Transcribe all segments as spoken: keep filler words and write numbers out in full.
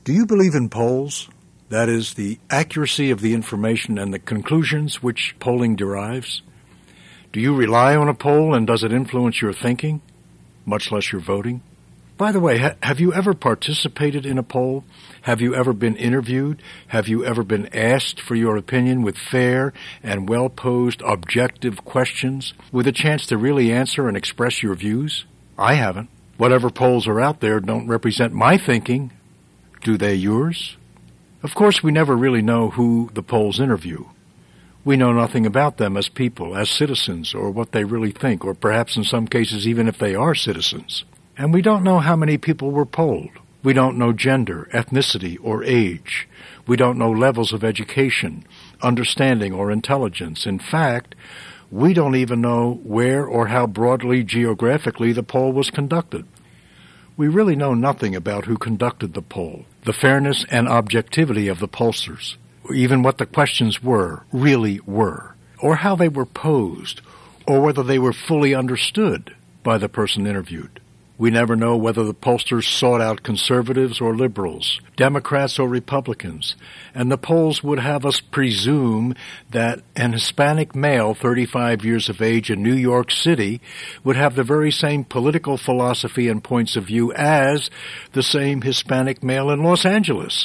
Do you believe in polls? That is, the accuracy of the information and the conclusions which polling derives? Do you rely on a poll, and does it influence your thinking, much less your voting? By the way, ha- have you ever participated in a poll? Have you ever been interviewed? Have you ever been asked for your opinion with fair and well-posed objective questions with a chance to really answer and express your views? I haven't. Whatever polls are out there don't represent my thinking. Do they yours? Of course, we never really know who the polls interview. We know nothing about them as people, as citizens, or what they really think, or perhaps in some cases even if they are citizens. And we don't know how many people were polled. We don't know gender, ethnicity, or age. We don't know levels of education, understanding, or intelligence. In fact, we don't even know where or how broadly geographically the poll was conducted. We really know nothing about who conducted the poll, the fairness and objectivity of the pollsters, or even what the questions were, really were, or how they were posed, or whether they were fully understood by the person interviewed. We never know whether the pollsters sought out conservatives or liberals, Democrats or Republicans, and the polls would have us presume that an Hispanic male, thirty-five years of age in New York City, would have the very same political philosophy and points of view as the same Hispanic male in Los Angeles.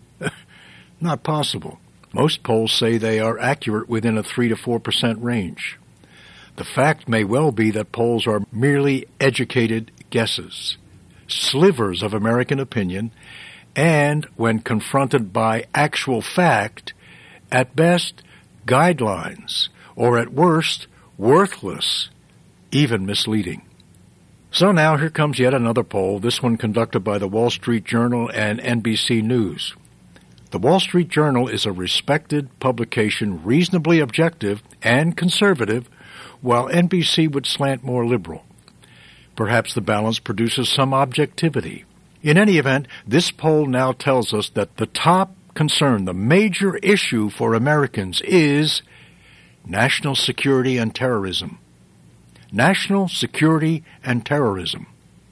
Not possible. Most polls say they are accurate within a three to four percent range. The fact may well be that polls are merely educated guesses, slivers of American opinion, and, when confronted by actual fact, at best, guidelines, or at worst, worthless, even misleading. So now here comes yet another poll, this one conducted by the Wall Street Journal and N B C News. The Wall Street Journal is a respected publication, reasonably objective and conservative, while N B C would slant more liberal. Perhaps the balance produces some objectivity. In any event, this poll now tells us that the top concern, the major issue for Americans is national security and terrorism. National security and terrorism.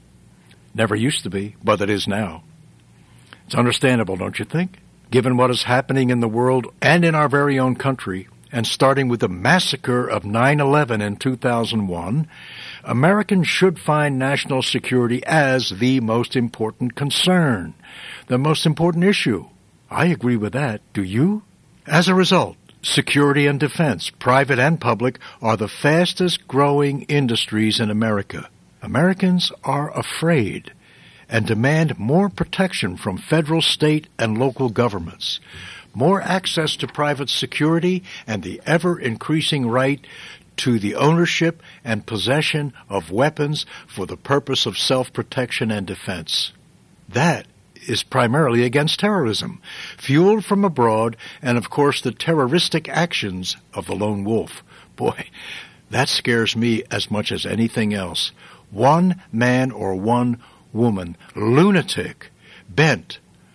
Never used to be, but it is now. It's understandable, don't you think? Given what is happening in the world and in our very own country, and starting with the massacre of nine eleven in two thousand one, Americans should find national security as the most important concern, the most important issue. I agree with that. Do you? As a result, security and defense, private and public, are the fastest growing industries in America. Americans are afraid and demand more protection from federal, state, and local governments, more access to private security, and the ever-increasing right to the ownership and possession of weapons for the purpose of self-protection and defense. That is primarily against terrorism, fueled from abroad, and of course the terroristic actions of the lone wolf. Boy, that scares me as much as anything else. One man or one woman, lunatic, bent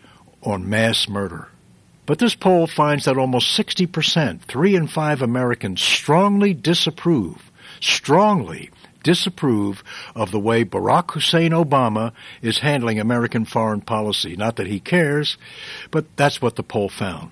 on mass murder. But this poll finds that almost sixty percent, three in five Americans, strongly disapprove, strongly disapprove of the way Barack Hussein Obama is handling American foreign policy. Not that he cares, but that's what the poll found.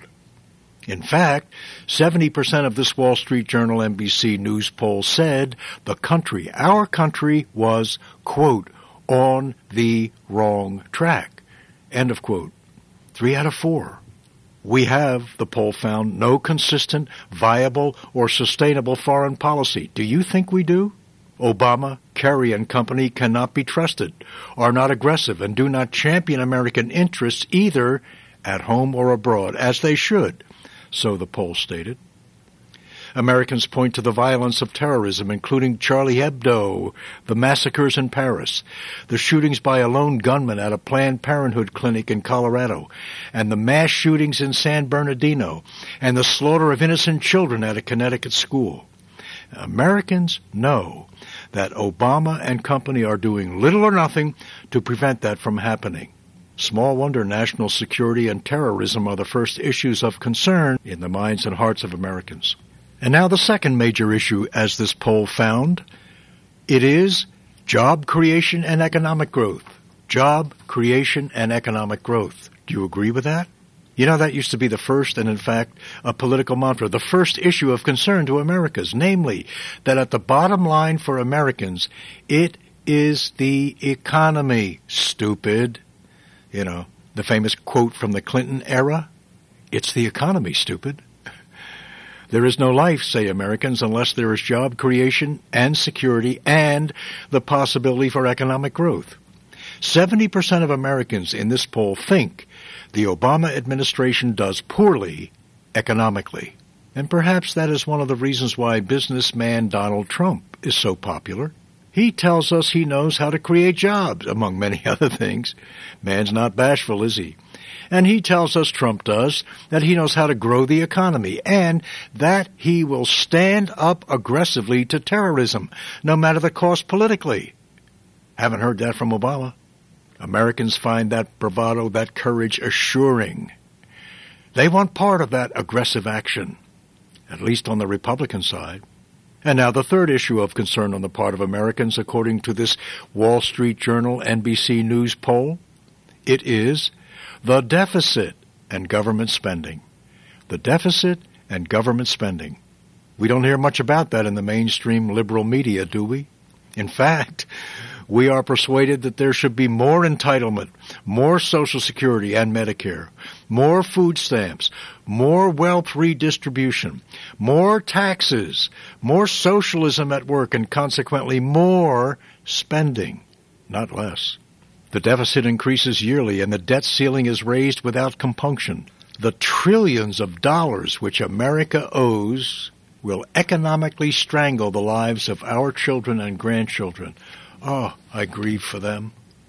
In fact, seventy percent of this Wall Street Journal N B C News poll said the country, our country, was, quote, on the wrong track, end of quote. Three out of four. We have, the poll found, no consistent, viable, or sustainable foreign policy. Do you think we do? Obama, Kerry, and company cannot be trusted, are not aggressive, and do not champion American interests either at home or abroad, as they should, so the poll stated. Americans point to the violence of terrorism, including Charlie Hebdo, the massacres in Paris, the shootings by a lone gunman at a Planned Parenthood clinic in Colorado, and the mass shootings in San Bernardino, and the slaughter of innocent children at a Connecticut school. Americans know that Obama and company are doing little or nothing to prevent that from happening. Small wonder national security and terrorism are the first issues of concern in the minds and hearts of Americans. And now the second major issue, as this poll found, it is job creation and economic growth. Job creation and economic growth. Do you agree with that? You know, that used to be the first and, in fact, a political mantra, the first issue of concern to Americans, namely that at the bottom line for Americans, it is the economy, stupid. You know, the famous quote from the Clinton era, it's the economy, stupid. There is no life, say Americans, unless there is job creation and security and the possibility for economic growth. seventy percent of Americans in this poll think the Obama administration does poorly economically. And perhaps that is one of the reasons why businessman Donald Trump is so popular. He tells us he knows how to create jobs, among many other things. Man's not bashful, is he? And he tells us, Trump does, that he knows how to grow the economy and that he will stand up aggressively to terrorism, no matter the cost politically. Haven't heard that from Obama. Americans find that bravado, that courage assuring. They want part of that aggressive action, at least on the Republican side. And now the third issue of concern on the part of Americans, according to this Wall Street Journal N B C News poll, it is the deficit and government spending. The deficit and government spending. We don't hear much about that in the mainstream liberal media, do we? In fact, we are persuaded that there should be more entitlement, more Social Security and Medicare, more food stamps, more wealth redistribution, more taxes, more socialism at work, and consequently more spending, not less. The deficit increases yearly, and the debt ceiling is raised without compunction. The trillions of dollars which America owes will economically strangle the lives of our children and grandchildren. Oh, I grieve for them.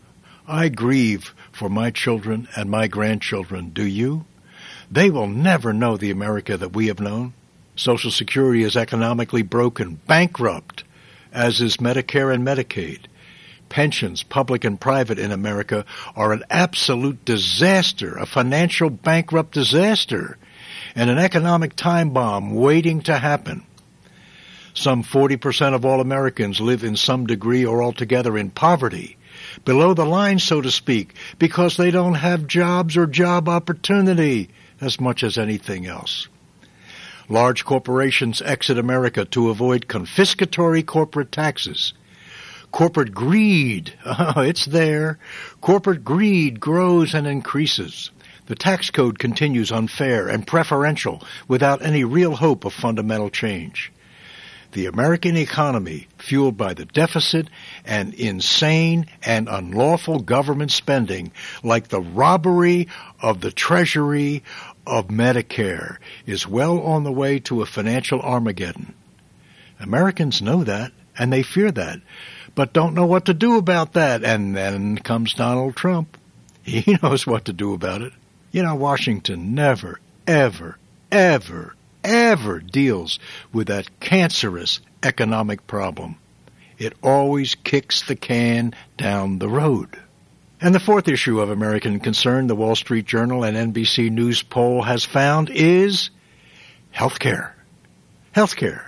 I grieve for my children and my grandchildren. Do you? They will never know the America that we have known. Social Security is economically broken, bankrupt, as is Medicare and Medicaid. Pensions, public and private in America, are an absolute disaster, a financial bankrupt disaster, and an economic time bomb waiting to happen. Some forty percent of all Americans live in some degree or altogether in poverty, below the line, so to speak, because they don't have jobs or job opportunity as much as anything else. Large corporations exit America to avoid confiscatory corporate taxes. Corporate greed, oh, it's there. Corporate greed grows and increases. The tax code continues unfair and preferential without any real hope of fundamental change. The American economy, fueled by the deficit and insane and unlawful government spending, like the robbery of the Treasury of Medicare, is well on the way to a financial Armageddon. Americans know that, and they fear that, but don't know what to do about that. And then comes Donald Trump. He knows what to do about it. You know, Washington never, ever, ever, ever deals with that cancerous economic problem. It always kicks the can down the road. And the fourth issue of American concern, the Wall Street Journal and N B C News poll has found, is health care. Health care.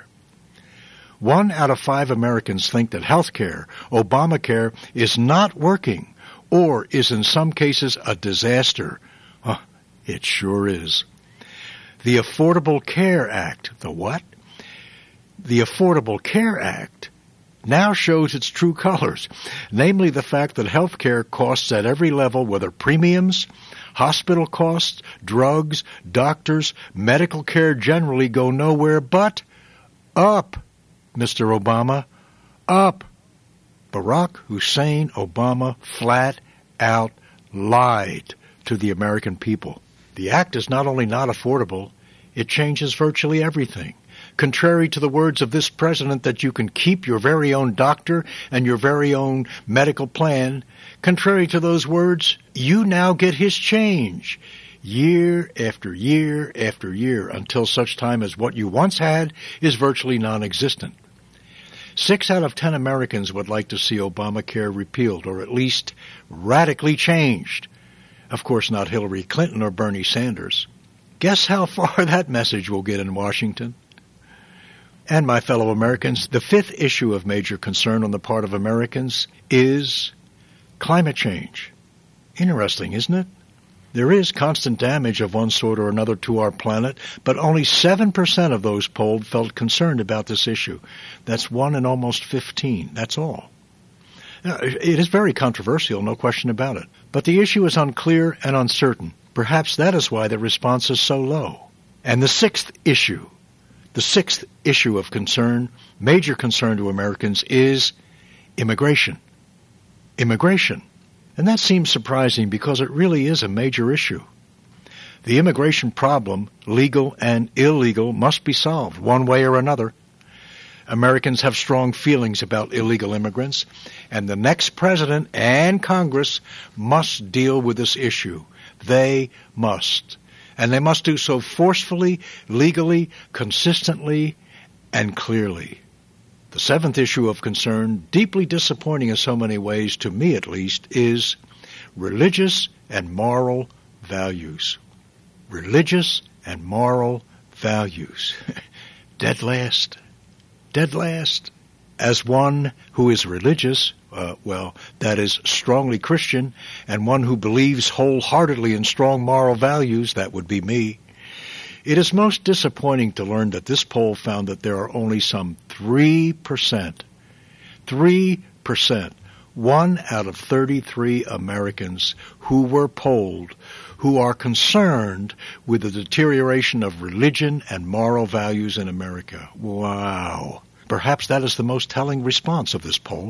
One out of five Americans think that health care, Obamacare, is not working or is in some cases a disaster. Oh, it sure is. The Affordable Care Act, the what? The Affordable Care Act now shows its true colors, namely the fact that health care costs at every level, whether premiums, hospital costs, drugs, doctors, medical care generally, go nowhere but up. Mister Obama, up. Barack Hussein Obama flat out lied to the American people. The act is not only not affordable, it changes virtually everything. Contrary to the words of this president that you can keep your very own doctor and your very own medical plan, contrary to those words, you now get his change. Year after year after year, until such time as what you once had is virtually non-existent. Six out of ten Americans would like to see Obamacare repealed, or at least radically changed. Of course, not Hillary Clinton or Bernie Sanders. Guess how far that message will get in Washington? And my fellow Americans, the fifth issue of major concern on the part of Americans is climate change. Interesting, isn't it? There is constant damage of one sort or another to our planet, but only seven percent of those polled felt concerned about this issue. That's one in almost fifteen. That's all. Now, it is very controversial, no question about it. But the issue is unclear and uncertain. Perhaps that is why the response is so low. And the sixth issue, the sixth issue of concern, major concern to Americans, is immigration. Immigration. And that seems surprising because it really is a major issue. The immigration problem, legal and illegal, must be solved one way or another. Americans have strong feelings about illegal immigrants, and the next president and Congress must deal with this issue. They must. And they must do so forcefully, legally, consistently, and clearly. The seventh issue of concern, deeply disappointing in so many ways, to me at least, is religious and moral values. Religious and moral values. Dead last. Dead last. As one who is religious, uh, well, that is strongly Christian, and one who believes wholeheartedly in strong moral values, that would be me, it is most disappointing to learn that this poll found that there are only some three percent, three percent, one out of thirty-three Americans who were polled who are concerned with the deterioration of religion and moral values in America. Wow. Perhaps that is the most telling response of this poll.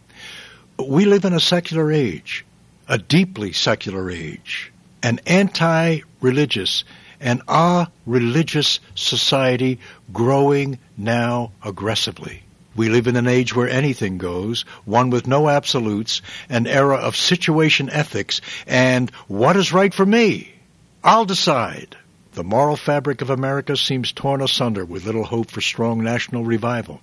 We live in a secular age, a deeply secular age, an anti-religious and a-religious society growing now aggressively. We live in an age where anything goes, one with no absolutes, an era of situation ethics, and what is right for me? I'll decide. The moral fabric of America seems torn asunder with little hope for strong national revival.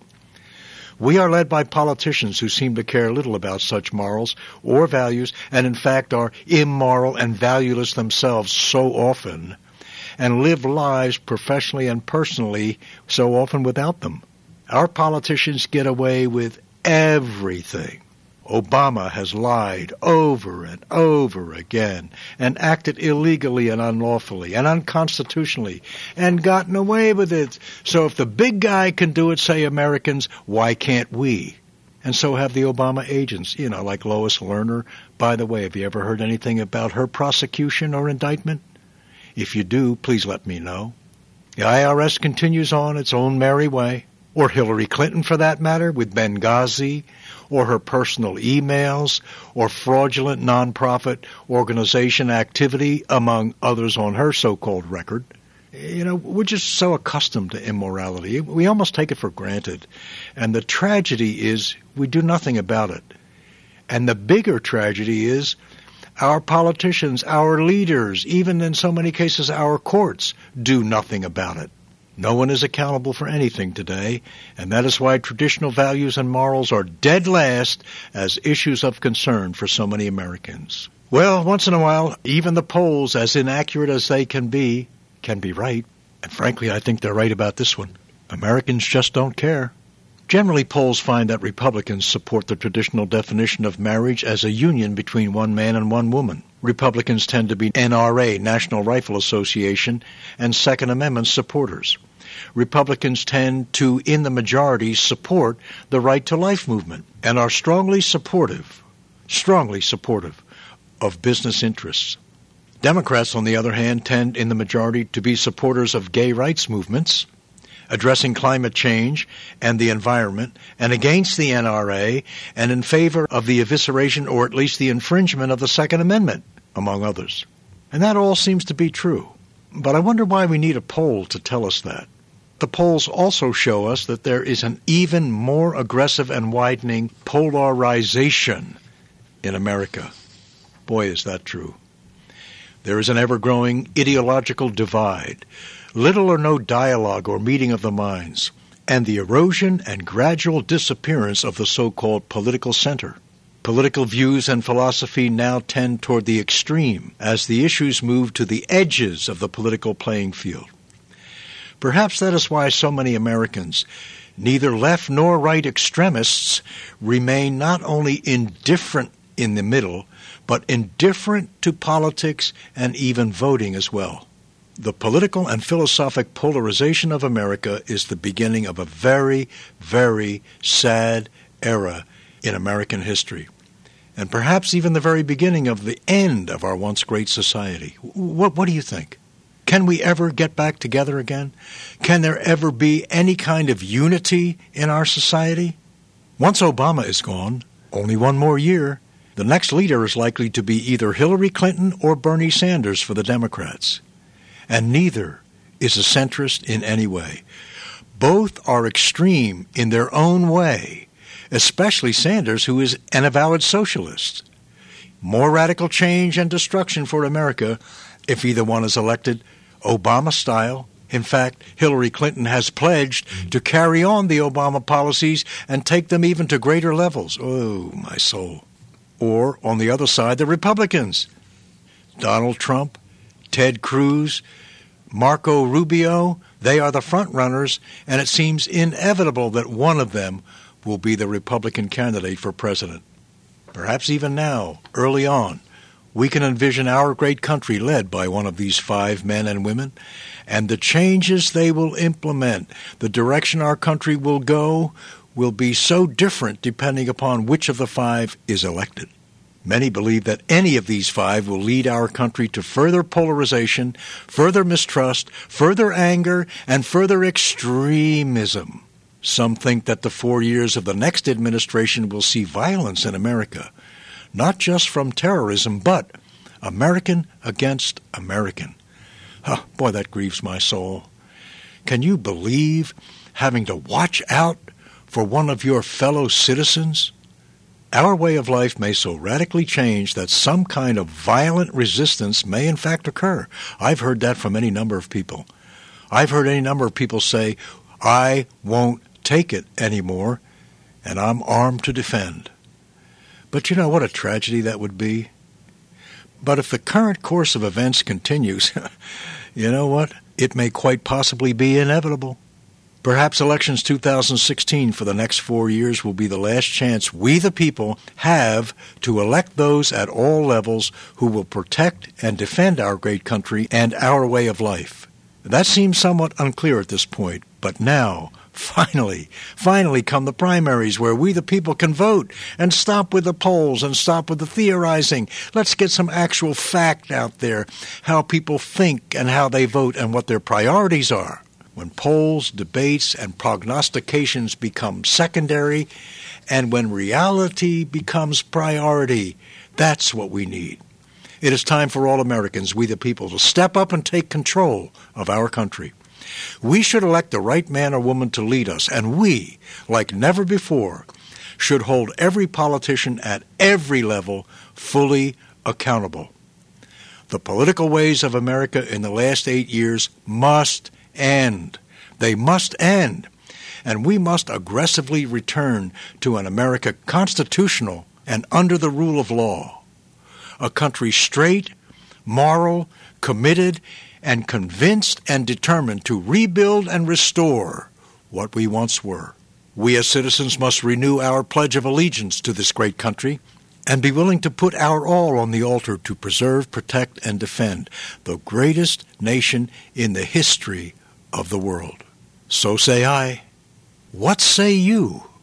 We are led by politicians who seem to care little about such morals or values, and in fact are immoral and valueless themselves so often, and live lives professionally and personally so often without them. Our politicians get away with everything. Obama has lied over and over again and acted illegally and unlawfully and unconstitutionally and gotten away with it. So if the big guy can do it, say Americans, why can't we? And so have the Obama agents, you know, like Lois Lerner. By the way, have you ever heard anything about her prosecution or indictment? If you do, please let me know. The I R S continues on its own merry way. Or Hillary Clinton, for that matter, with Benghazi, or her personal emails, or fraudulent nonprofit organization activity, among others on her so-called record. You know, we're just so accustomed to immorality. We almost take it for granted. And the tragedy is we do nothing about it. And the bigger tragedy is our politicians, our leaders, even in so many cases our courts, do nothing about it. No one is accountable for anything today, and that is why traditional values and morals are dead last as issues of concern for so many Americans. Well, once in a while, even the polls, as inaccurate as they can be, can be right. And frankly, I think they're right about this one. Americans just don't care. Generally, polls find that Republicans support the traditional definition of marriage as a union between one man and one woman. Republicans tend to be N R A, National Rifle Association, and Second Amendment supporters. Republicans tend to, in the majority, support the right to life movement and are strongly supportive, strongly supportive of business interests. Democrats, on the other hand, tend, in the majority, to be supporters of gay rights movements, addressing climate change and the environment, and against the N R A, and in favor of the evisceration or at least the infringement of the Second Amendment, among others. And that all seems to be true. But I wonder why we need a poll to tell us that. The polls also show us that there is an even more aggressive and widening polarization in America. Boy, is that true. There is an ever-growing ideological divide, little or no dialogue or meeting of the minds, and the erosion and gradual disappearance of the so-called political center. Political views and philosophy now tend toward the extreme as the issues move to the edges of the political playing field. Perhaps that is why so many Americans, neither left nor right extremists, remain not only indifferent in the middle, but indifferent to politics and even voting as well. The political and philosophic polarization of America is the beginning of a very, very sad era in American history, and perhaps even the very beginning of the end of our once great society. What, what do you think? Can we ever get back together again? Can there ever be any kind of unity in our society? Once Obama is gone, only one more year, the next leader is likely to be either Hillary Clinton or Bernie Sanders for the Democrats. And neither is a centrist in any way. Both are extreme in their own way, especially Sanders, who is an avowed socialist. More radical change and destruction for America if either one is elected, Obama style. In fact, Hillary Clinton has pledged to carry on the Obama policies and take them even to greater levels. Oh, my soul. Or, on the other side, the Republicans. Donald Trump, Ted Cruz, Marco Rubio, they are the front runners, and it seems inevitable that one of them will be the Republican candidate for president. Perhaps even now, early on, we can envision our great country led by one of these five men and women, and the changes they will implement, the direction our country will go, will be so different depending upon which of the five is elected. Many believe that any of these five will lead our country to further polarization, further mistrust, further anger, and further extremism. Some think that the four years of the next administration will see violence in America, not just from terrorism, but American against American. Oh, boy, that grieves my soul. Can you believe having to watch out for one of your fellow citizens? Our way of life may so radically change that some kind of violent resistance may in fact occur. I've heard that from any number of people. I've heard any number of people say, I won't take it anymore, and I'm armed to defend. But you know what a tragedy that would be? But if the current course of events continues, you know what? It may quite possibly be inevitable. Perhaps elections two thousand sixteen for the next four years will be the last chance we the people have to elect those at all levels who will protect and defend our great country and our way of life. That seems somewhat unclear at this point, but now, finally, finally come the primaries where we the people can vote and stop with the polls and stop with the theorizing. Let's get some actual fact out there, how people think and how they vote and what their priorities are. When polls, debates, and prognostications become secondary, and when reality becomes priority, that's what we need. It is time for all Americans, we the people, to step up and take control of our country. We should elect the right man or woman to lead us, and we, like never before, should hold every politician at every level fully accountable. The political ways of America in the last eight years must end. They must end. And we must aggressively return to an America constitutional and under the rule of law. A country straight, moral, committed, and convinced and determined to rebuild and restore what we once were. We as citizens must renew our pledge of allegiance to this great country and be willing to put our all on the altar to preserve, protect, and defend the greatest nation in the history of the world. So say I. What say you?